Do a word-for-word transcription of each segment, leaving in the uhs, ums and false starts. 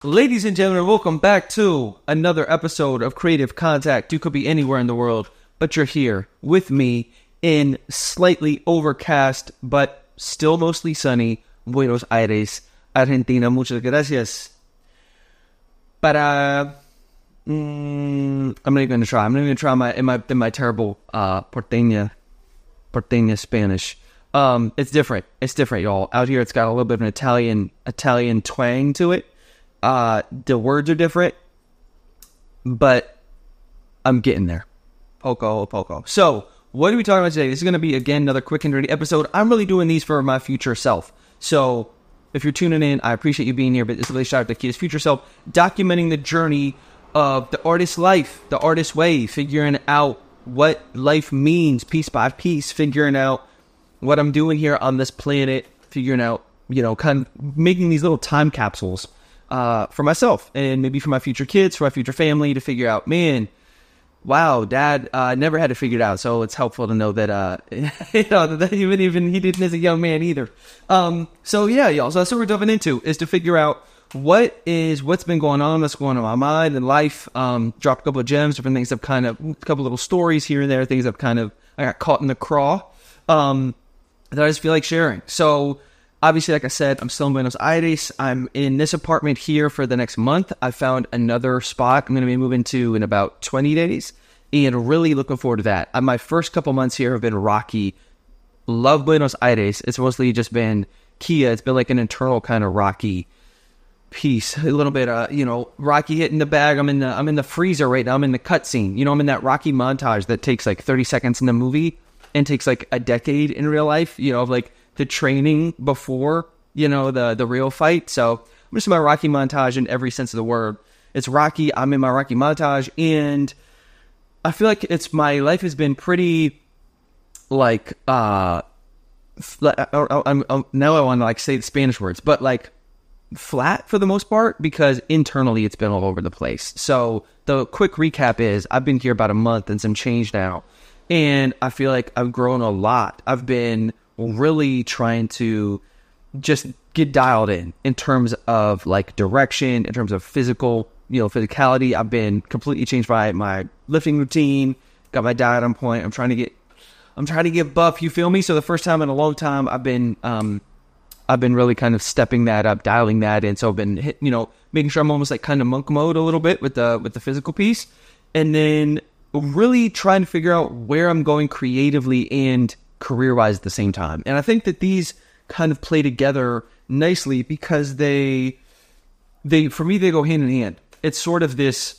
Ladies and gentlemen, welcome back to another episode of Creative Contact. You could be anywhere in the world, but you're here with me in slightly overcast, but still mostly sunny, Buenos Aires, Argentina. Muchas gracias. Para, mm, I'm not even gonna try. I'm not even gonna try my in my in my terrible uh, porteña, porteña Spanish. Um, it's different. It's different, y'all. Out here, it's got a little bit of an Italian Italian twang to it. Uh, the words are different, but I'm getting there. Poco, poco. So, what are we talking about today? This is going to be, again, another quick and dirty episode. I'm really doing these for my future self. So, if you're tuning in, I appreciate you being here, but this is really shout out to Kia's future self, documenting the journey of the artist's life, the artist's way, figuring out what life means piece by piece, figuring out what I'm doing here on this planet, figuring out, you know, kind of making these little time capsules Uh, for myself and maybe for my future kids, for my future family to figure out, man, wow, dad uh, never had to figure it out. So it's helpful to know that, uh, you know, that even, even he didn't as a young man either. Um, so yeah, y'all. So that's what we're diving into, is to figure out what is, what's been going on, what's going on in my mind and life. Um, drop a couple of gems, different things I've kind of, a couple little stories here and there, things I've kind of, I got caught in the craw, um, that I just feel like sharing. So, obviously, like I said, I'm still in Buenos Aires. I'm in this apartment here for the next month. I found another spot I'm going to be moving to in about twenty days. And really looking forward to that. Uh, my first couple months here have been rocky. Love Buenos Aires. It's mostly just been Kia. It's been like an internal kind of rocky piece. A little bit, uh, you know, rocky hitting the bag. I'm in the, I'm in the freezer right now. I'm in the cutscene. You know, I'm in that rocky montage that takes like thirty seconds in the movie and takes like a decade in real life. You know, of like the training before, you know, the the real fight. So I'm just in my Rocky montage in every sense of the word. It's Rocky. I'm in my Rocky montage, and I feel like it's my life has been pretty like uh, I'm, I'm now I want to like say the Spanish words, but like flat for the most part, because internally it's been all over the place. So the quick recap is I've been here about a month and some change now, and I feel like I've grown a lot. I've been really trying to just get dialed in in terms of like direction, in terms of physical, you know, physicality. I've been completely changed by my lifting routine, got my diet on point. I'm trying to get, I'm trying to get buff. You feel me? So the first time in a long time, I've been, um, I've been really kind of stepping that up, dialing that in. So I've been hit, you know, making sure I'm almost like kind of monk mode a little bit with the, with the physical piece. And then really trying to figure out where I'm going creatively and career-wise at the same time. And I think that these kind of play together nicely because they, they for me, they go hand in hand. It's sort of this,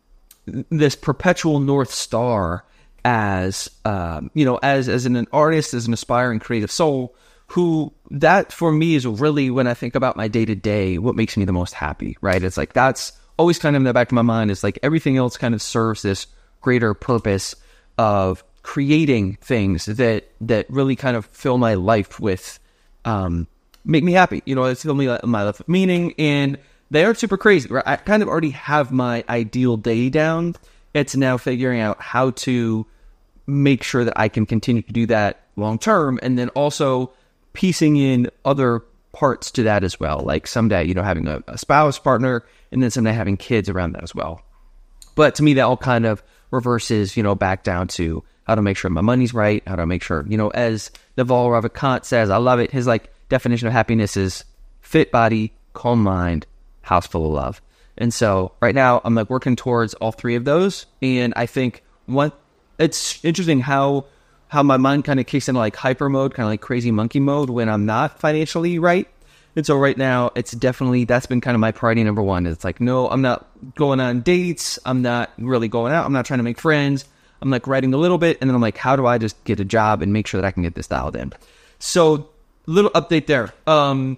this perpetual North Star as, um, you know, as, as an, an artist, as an aspiring creative soul, who that for me is really, when I think about my day-to-day, what makes me the most happy, right? It's like, that's always kind of in the back of my mind. Is like everything else kind of serves this greater purpose of creating things that that really kind of fill my life with, um, make me happy. You know, it's fill me my life with meaning, and they are super crazy. Right? I kind of already have my ideal day down. It's now figuring out how to make sure that I can continue to do that long term, and then also piecing in other parts to that as well. Like someday, you know, having a, a spouse, partner, and then someday having kids around that as well. But to me, that all kind of reverses, you know, back down to how to make sure my money's right, how to make sure, you know, as Naval Ravikant says, I love it. His like definition of happiness is fit body, calm mind, house full of love. And so right now I'm like working towards all three of those. And I think what it's interesting how, how my mind kind of kicks into like hyper mode, kind of like crazy monkey mode when I'm not financially right. And so right now it's definitely, that's been kind of my priority number one. It's like, no, I'm not going on dates. I'm not really going out. I'm not trying to make friends. I'm like writing a little bit, and then I'm like, how do I just get a job and make sure that I can get this dialed in? So, little update there. Um,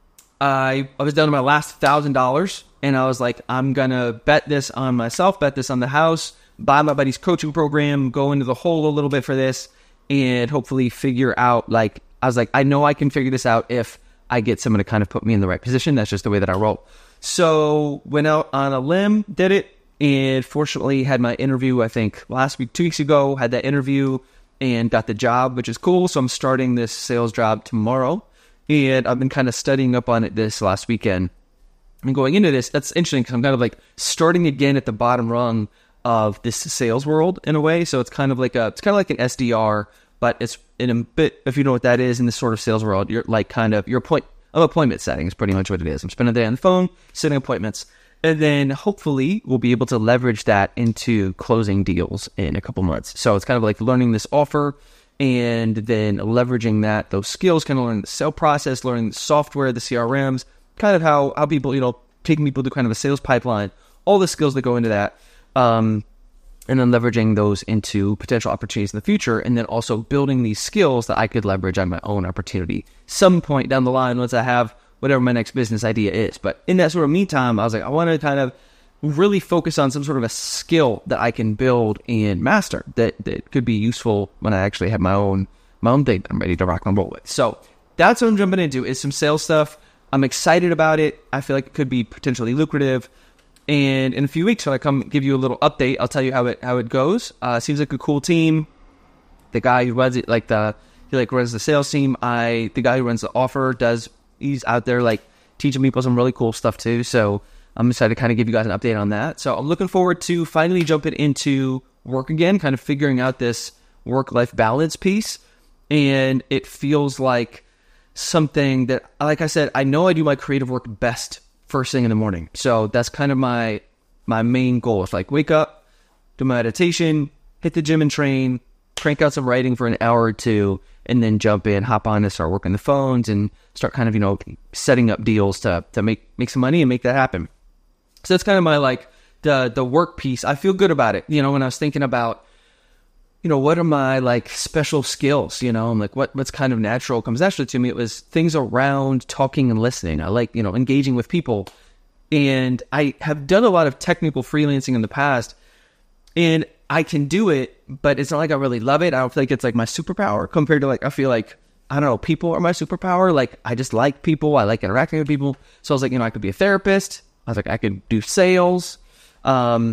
I I was down to my last thousand dollars, and I was like, I'm gonna bet this on myself, bet this on the house, buy my buddy's coaching program, go into the hole a little bit for this, and hopefully figure out. Like, I was like, I know I can figure this out if I get someone to kind of put me in the right position. That's just the way that I roll. So went out on a limb, did it. And fortunately had my interview, I think last week, two weeks ago, had that interview and got the job, which is cool. So I'm starting this sales job tomorrow. And I've been kind of studying up on it this last weekend. And going into this, that's interesting because I'm kind of like starting again at the bottom rung of this sales world in a way. So it's kind of like a, it's kind of like an S D R, but it's in a bit, if you know what that is in this sort of sales world, you're like kind of, your point of appointment setting is pretty much what it is. I'm spending the day on the phone, setting appointments. And then hopefully we'll be able to leverage that into closing deals in a couple months. So it's kind of like learning this offer and then leveraging that, those skills, kind of learning the sale process, learning the software, the C R Ms, kind of how, how people, you know, taking people to kind of a sales pipeline, all the skills that go into that. Um, and then leveraging those into potential opportunities in the future, and then also building these skills that I could leverage on my own opportunity some point down the line once I have whatever my next business idea is. But in that sort of meantime, I was like, I want to kind of really focus on some sort of a skill that I can build and master that, that could be useful when I actually have my own my own thing that I'm ready to rock and roll with. So that's what I'm jumping into, is some sales stuff. I'm excited about it. I feel like it could be potentially lucrative. And in a few weeks, when I come give you a little update, I'll tell you how it how it goes. Uh, seems like a cool team. The guy who runs it, like the he like runs the sales team. I the guy who runs the offer does. He's out there like teaching people some really cool stuff too. So I'm excited to kind of give you guys an update on that. So I'm looking forward to finally jumping into work again, kind of figuring out this work-life balance piece. And it feels like something that, like I said, I know I do my creative work best first thing in the morning. So that's kind of my my main goal. It's like wake up, do my meditation, hit the gym and train, crank out some writing for an hour or two, and then jump in, hop on and start working the phones and start kind of, you know, setting up deals to to make make some money and make that happen. So that's kind of my like the the work piece. I feel good about it. You know, when I was thinking about, you know, what are my like special skills? You know, I'm like, what what's kind of natural comes naturally to me. It was things around talking and listening. I like, you know, engaging with people. And I have done a lot of technical freelancing in the past, and I can do it, but it's not like I really love it. I don't feel like it's like my superpower compared to like, I feel like, I don't know, people are my superpower. Like I just like people. I like interacting with people. So I was like, you know, I could be a therapist. I was like, I could do sales. Um,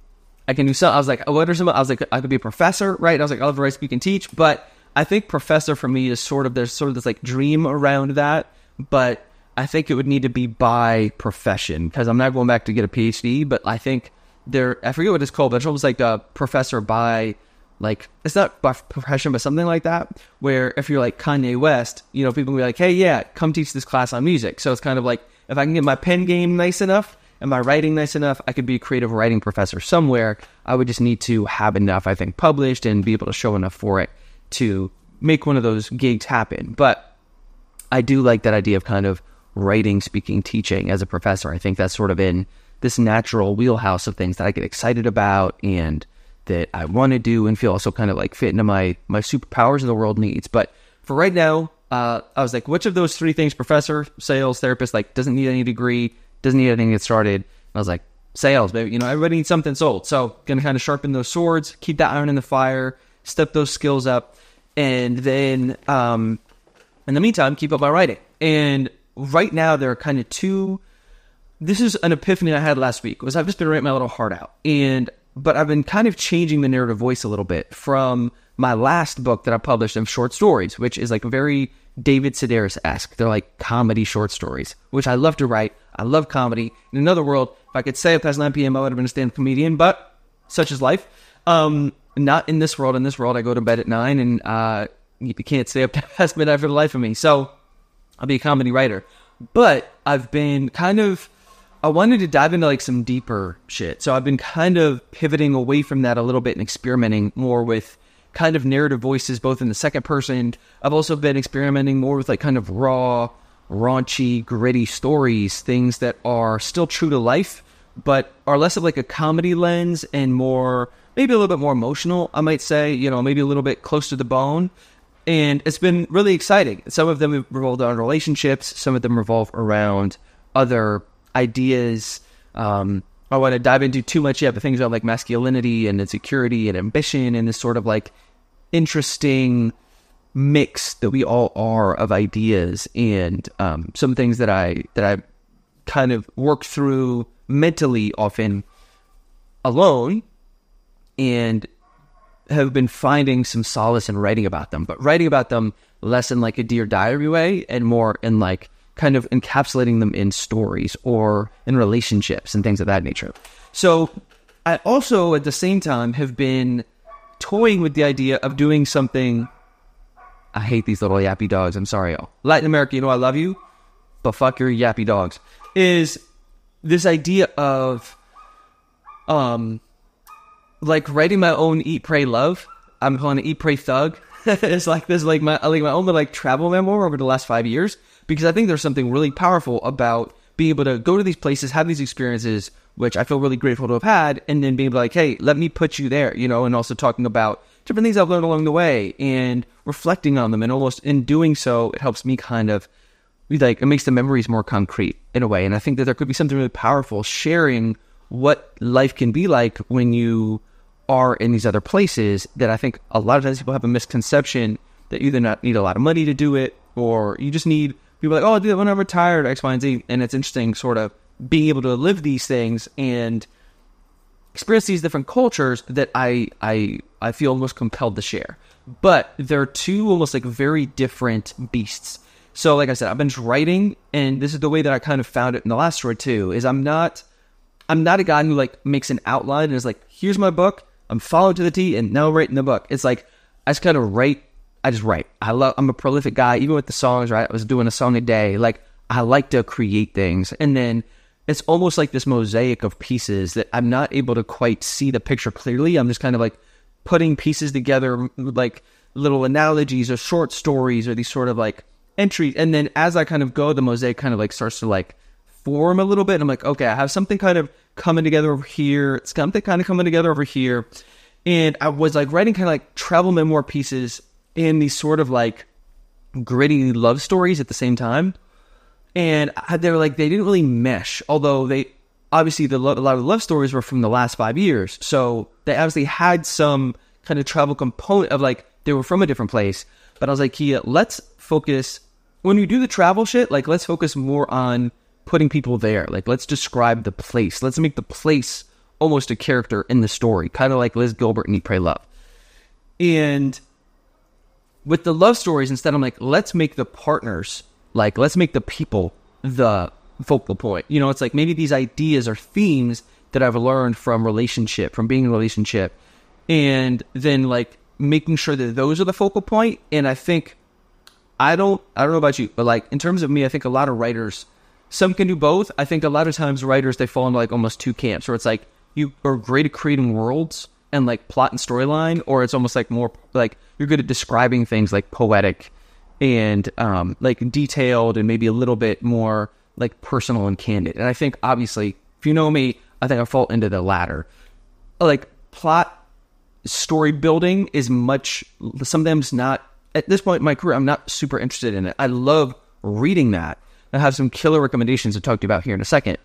I can do some, I was like, what are some, I was like, I could be a professor, right? I was like, I love to write, speak, and teach, but I think professor for me is sort of, there's sort of this like dream around that, but I think it would need to be by profession, because I'm not going back to get a P H D, but I think there, I forget what it's called, but it's almost like a professor by, like, it's not by profession, but something like that, where if you're like Kanye West, you know, people will be like, hey, yeah, come teach this class on music. So it's kind of like, if I can get my pen game nice enough, and my writing nice enough, I could be a creative writing professor somewhere. I would just need to have enough, I think, published and be able to show enough for it to make one of those gigs happen. But I do like that idea of kind of writing, speaking, teaching as a professor. I think that's sort of in this natural wheelhouse of things that I get excited about and that I want to do and feel also kind of like fit into my, my superpowers the world needs. But for right now, uh, I was like, which of those three things, professor, sales, therapist, like doesn't need any degree, doesn't need anything to get started. I was like, sales, baby. You know, everybody needs something sold. So going to kind of sharpen those swords, keep that iron in the fire, step those skills up, and then um, in the meantime, keep up my writing. And right now, there are kind of two. This is an epiphany I had last week. Was I've just been writing my little heart out, and but I've been kind of changing the narrative voice a little bit from my last book that I published of short stories, which is like very David Sedaris-esque. They're like comedy short stories, which I love to write. I love comedy. In another world, if I could stay up past nine p.m., I would have been a stand-up comedian, but such is life. Um, not in this world. In this world, I go to bed at nine, and uh, you can't stay up past midnight for the life of me. So I'll be a comedy writer. But I've been kind of, I wanted to dive into like some deeper shit. So I've been kind of pivoting away from that a little bit and experimenting more with kind of narrative voices, both in the second person. I've also been experimenting more with like kind of raw, raunchy, gritty stories, things that are still true to life, but are less of like a comedy lens and more, maybe a little bit more emotional, I might say, you know, maybe a little bit close to the bone. And it's been really exciting. Some of them revolve around relationships. Some of them revolve around other ideas. Um, I want to dive into too much yet, but things about like masculinity and insecurity and ambition and this sort of like interesting mix that we all are of ideas, and um, some things that I that I kind of work through mentally, often alone, and have been finding some solace in writing about them. But writing about them less in like a Dear Diary way, and more in like kind of encapsulating them in stories or in relationships and things of that nature. So I also, at the same time, have been toying with the idea of doing something. I hate these little yappy dogs. I'm sorry, y'all. Latin America, you know I love you, but fuck your yappy dogs. Is this idea of, um, like writing my own Eat, Pray, Love. I'm calling it Eat, Pray, Thug. It's like this, like my like my own like travel memoir over the last five years, because I think there's something really powerful about being able to go to these places, have these experiences, which I feel really grateful to have had, and then being like, hey, let me put you there, you know, and also talking about different things I've learned along the way and reflecting on them, and almost in doing so, it helps me kind of like it makes the memories more concrete in a way, and I think that there could be something really powerful sharing what life can be like when you are in these other places, that I think a lot of times people have a misconception that you either not need a lot of money to do it, or you just need people like, oh, I'll do that when I'm retired, X, Y, and Z. And it's interesting sort of being able to live these things and experience these different cultures that I I I feel almost compelled to share. But they're two almost like very different beasts. So like I said, I've been writing, and this is the way that I kind of found it in the last story too, is I'm not I'm not a guy who like makes an outline and is like, here's my book, I'm following to the T, and now I'm writing the book. It's like, I just kind of write, I just write. I love, I'm a prolific guy, even with the songs, right? I was doing a song a day. Like, I like to create things. And then it's almost like this mosaic of pieces that I'm not able to quite see the picture clearly. I'm just kind of like putting pieces together, like little analogies or short stories or these sort of like entries. And then as I kind of go, the mosaic kind of like starts to like form a little bit. And I'm like, okay, I have something kind of coming together over here. It's something kind of coming together over here. And I was like writing kind of like travel memoir pieces in these sort of like gritty love stories at the same time. And I, they were like, they didn't really mesh. Although they, obviously the, a lot of the love stories were from the last five years. So they obviously had some kind of travel component of like, they were from a different place. But I was like, Kia, let's focus, when we do the travel shit, like let's focus more on putting people there. Like, let's describe the place. Let's make the place almost a character in the story, kind of like Liz Gilbert and Eat, Pray, Love. And with the love stories, instead, I'm like, let's make the partners, like, let's make the people the focal point. You know, it's like maybe these ideas or themes that I've learned from relationship, from being in a relationship, and then like making sure that those are the focal point. And I think, I don't, I don't know about you, but like in terms of me, I think a lot of writers, some can do both. I think a lot of times writers, they fall into like almost two camps, where it's like you are great at creating worlds and like plot and storyline, or it's almost like more like you're good at describing things like poetic and um, like detailed and maybe a little bit more like personal and candid. And I think obviously, if you know me, I think I fall into the latter. Like plot story building is much, sometimes not, at this point in my career, I'm not super interested in it. I love reading that. I have some killer recommendations to talk to you about here in a second.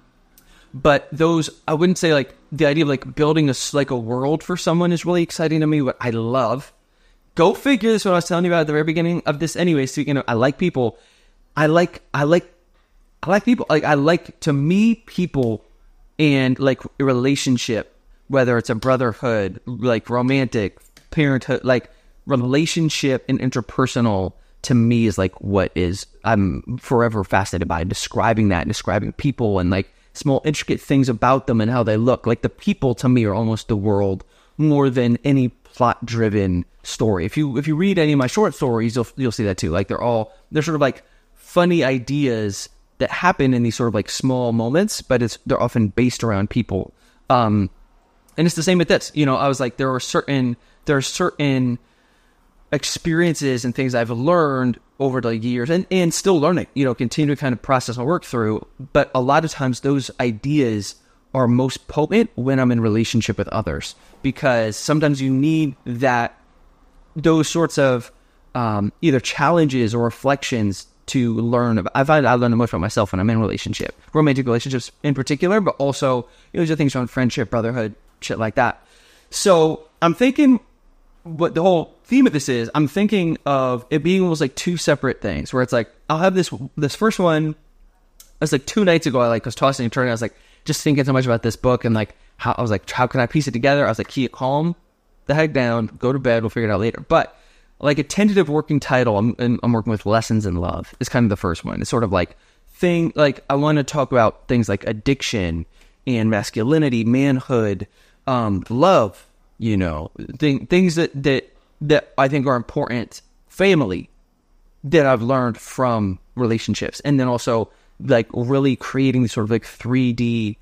But those, I wouldn't say like the idea of like building a, like a world for someone is really exciting to me. What I love, go figure, this is what I was telling you about at the very beginning of this anyway. Speaking of, I like people. I like, I like, I like people. Like I like to meet people and like a relationship, whether it's a brotherhood, like romantic, parenthood, like relationship and interpersonal, to me is like what is, I'm forever fascinated by describing that, describing people and like small intricate things about them and how they look. Like the people to me are almost the world more than any plot driven story. If you if you read any of my short stories, you'll you'll see that too. Like they're all, they're sort of like funny ideas that happen in these sort of like small moments, but it's they're often based around people. Um, and it's the same with this. You know, I was like, there are certain there are certain experiences and things I've learned over the years and, and still learning, you know, continue to kind of process and work through. But a lot of times those ideas are most potent when I'm in relationship with others, because sometimes you need that, those sorts of um, either challenges or reflections to learn about. I find I learn the most about myself when I'm in a relationship, romantic relationships in particular, but also, you know, there's things around friendship, brotherhood, shit like that. So I'm thinking, what the whole theme of this is, I'm thinking of it being almost like two separate things, where it's like, I'll have this, this first one, it was like two nights ago, I like was tossing and turning, I was like, just thinking so much about this book, and like, how, I was like, how can I piece it together? I was like, Kia, calm the heck down, go to bed, we'll figure it out later. But like a tentative working title. I'm, I'm working with Lessons in Love. It's kind of the first one. It's sort of like thing, like I want to talk about things like addiction and masculinity, manhood, um, love, you know, th- things that, that, that I think are important, family, that I've learned from relationships. And then also like really creating these sort of like three D,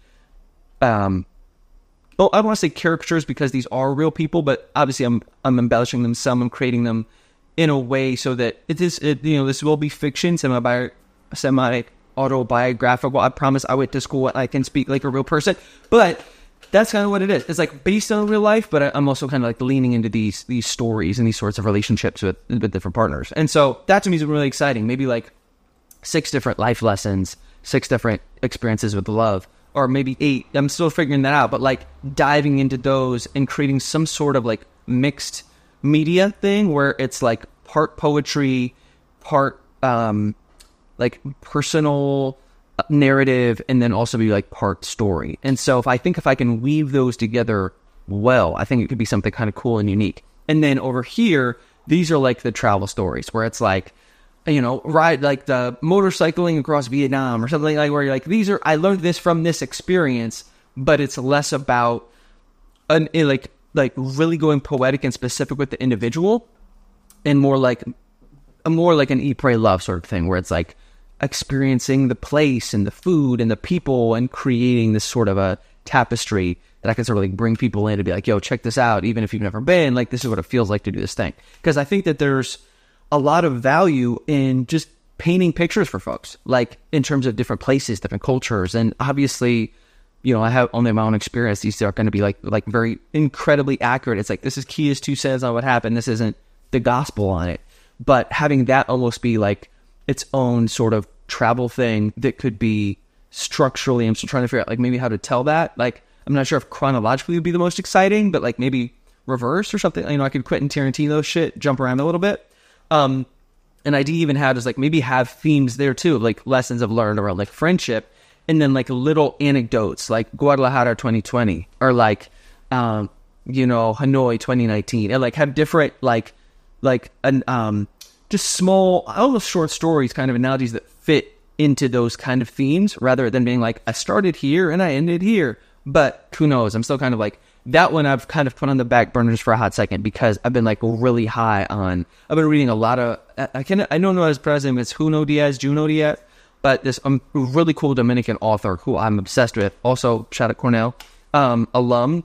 um, oh, I don't want to say caricatures because these are real people, but obviously I'm I'm embellishing them some. I'm creating them in a way so that it is, it, you know, this will be fiction, semi semi autobiographical. I promise I went to school and I can speak like a real person, but that's kind of what it is. It's like based on real life, but I, I'm also kind of like leaning into these these stories and these sorts of relationships with with different partners. And so that to me is really exciting. Maybe like six different life lessons, six different experiences with love. Or maybe eight. I'm still figuring that out. But like diving into those and creating some sort of like mixed media thing where it's like part poetry, part um, like personal narrative, and then also be like part story. And so if I think if I can weave those together well, I think it could be something kind of cool and unique. And then over here, these are like the travel stories where it's like, you know, ride like the motorcycling across Vietnam or something like where you're like, these are, I learned this from this experience, but it's less about an, like, like really going poetic and specific with the individual and more like, a more like an eat, pray, love sort of thing where it's like experiencing the place and the food and the people and creating this sort of a tapestry that I can sort of like bring people in to be like, yo, check this out. Even if you've never been, like, this is what it feels like to do this thing. Because I think that there's a lot of value in just painting pictures for folks, like in terms of different places, different cultures. And obviously, you know, I have only my own experience. These are going to be like, like very incredibly accurate. It's like, this is Kia's two cents on what happened. This isn't the gospel on it, but having that almost be like its own sort of travel thing that could be structurally, I'm still trying to figure out like maybe how to tell that. Like, I'm not sure if chronologically would be the most exciting, but like maybe reverse or something. You know, I could Quentin Tarantino shit, jump around a little bit. Um, an idea even had is like maybe have themes there too, like lessons I've learned around like friendship, and then like little anecdotes like Guadalajara twenty twenty or like, um, you know, Hanoi twenty nineteen, and like have different like, like an, um, just small, almost short stories, kind of analogies that fit into those kind of themes rather than being like, I started here and I ended here, but who knows? I'm still kind of like, that one I've kind of put on the back burners for a hot second because I've been like really high on, I've been reading a lot of, I can I don't know his president, it's Junot Diaz, Junot Diaz, but this um, really cool Dominican author who I'm obsessed with, also shout out Cornell, um, alum,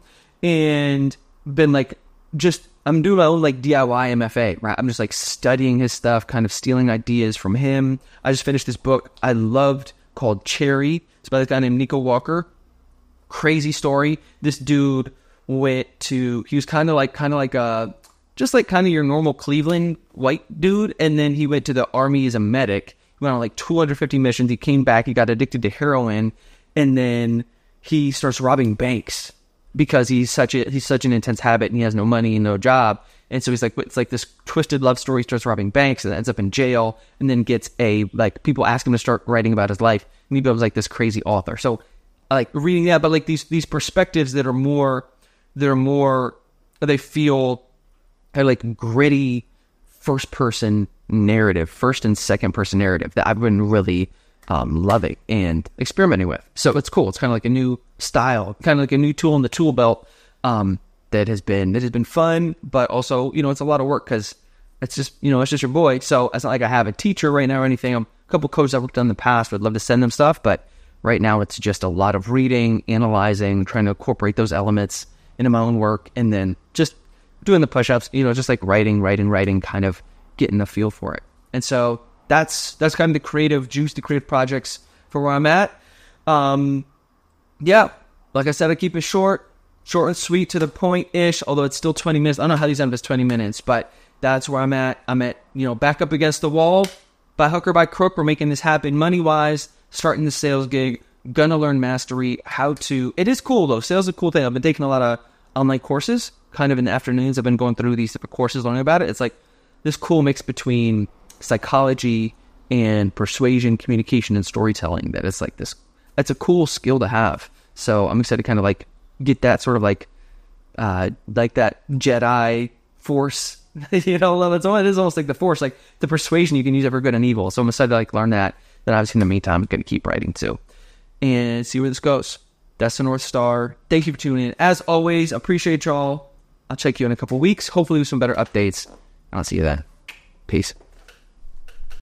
and been like, just, I'm doing my own like D I Y M F A, right? I'm just like studying his stuff, kind of stealing ideas from him. I just finished this book I loved called Cherry. It's by this guy named Nico Walker. Crazy story. This dude went to, he was kind of like, kind of like a, just like kind of your normal Cleveland white dude. And then he went to the army as a medic. He went on like two hundred fifty missions. He came back. He got addicted to heroin. And then he starts robbing banks because he's such a, he's such an intense habit and he has no money and no job. And so he's like, it's like this twisted love story. He starts robbing banks and ends up in jail and then gets a, like people ask him to start writing about his life. And he becomes like this crazy author. So I like reading that, but like these, these perspectives that are more, they're more, they feel are like gritty first person narrative, first and second person narrative that I've been really um, loving and experimenting with. So it's cool. It's kind of like a new style, kind of like a new tool in the tool belt um, that has been, that has been fun, but also, you know, it's a lot of work because it's just, you know, it's just your boy. So it's not like I have a teacher right now or anything. I'm a couple coaches I've worked on in the past, would love to send them stuff, but right now it's just a lot of reading, analyzing, trying to incorporate those elements into my own work, and then just doing the push-ups, you know, just like writing, writing, writing, kind of getting the feel for it. And so that's that's kind of the creative juice, the creative projects for where I'm at. Um, yeah, like I said, I keep it short, short and sweet, to the point-ish, although it's still twenty minutes. I don't know how these end up as twenty minutes, but that's where I'm at. I'm at, you know, back up against the wall. By hook or by crook, we're making this happen money-wise, starting the sales gig, gonna learn mastery, how to, it is cool though, sales is a cool thing. I've been taking a lot of online courses, kind of in the afternoons. I've been going through these different courses, learning about it. It's like this cool mix between psychology and persuasion, communication, and storytelling. That it's like this, it's a cool skill to have. So I'm excited to kind of like get that sort of like, uh, like that Jedi force you know, it's almost, it is almost like the Force, like the persuasion you can use it for good and evil. So I'm excited to like learn that. Then obviously in the meantime, I'm going to keep writing too and see where this goes. That's the North Star. Thank you for tuning in. As always, appreciate y'all. I'll check you in a couple weeks, hopefully with some better updates. I'll see you then. Peace.